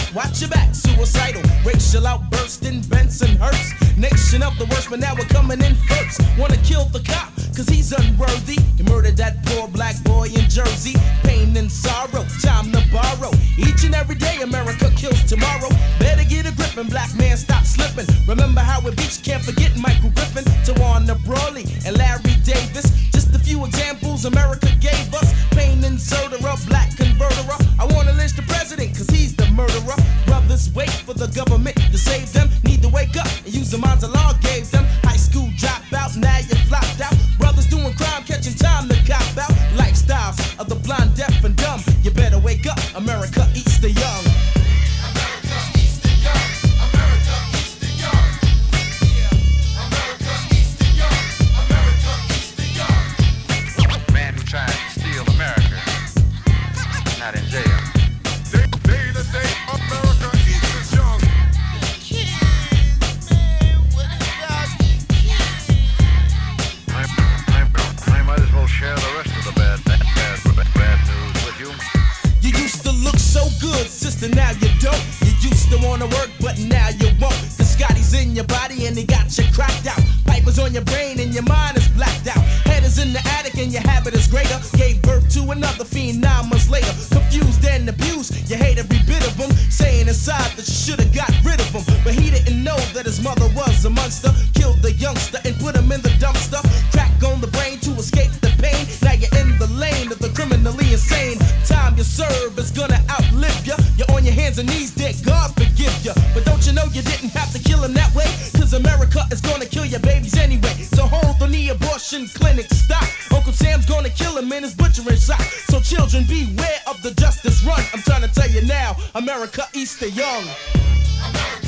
Watch your back, suicidal, racial outburst in Bensonhurst. Nation of the worst, but now we're coming in first. Wanna kill the cop, cause he's unworthy. You murdered that poor black boy in Jersey. Pain and sorrow, time to borrow. Each and every day, America kills tomorrow. Better get a grip and black man stop slipping. Remember how we beach, can't forget Michael Griffin. Tawana Brawley and Larry Davis. Just a few examples America gave us. Pain and Zerderer, black converter. I wanna lynch the president, cause he's the murderer. Brothers wait for the government to save them. Need to wake up and use the minds the law gave them. High school dropout, now you flopped out. Brothers doing crime, catching time to cop out. Lifestyles of the blind, deaf, and dumb. You better wake up, America eats the young. America eats the young. America eats the young. America eats the young. America eats the young. Man who tries to steal America, not in jail. Day to day, America eats its young. I might as well share the rest of the bad news with you. You used to look so good, sister, now you don't. You used to wanna work, but now you won't. The Scotty's in your body and he got you cracked out. Pipers on your brain and your mind is blacked out. Head is in the attic and your habit is greater. Gave birth to another fiend 9 months later. Confused and abused, you hate every bit of him. Saying inside that you should've got rid of him. But he didn't know that his mother was a monster. Killed the youngster and put him in the dumpster. Crack on the brain to escape the pain. Now you're in the lane of the criminally insane. Time you serve is gonna outlive ya. You're on your hands and knees, dear God forgive ya. But don't you know you didn't have to kill him that way? Cause America is gonna kill your babies anyway. So hold on the abortion clinic, stop. Uncle Sam's gonna kill him in his butchering shop. So children, beware of the justice run. I'm trying to tell you now, America eats the young. America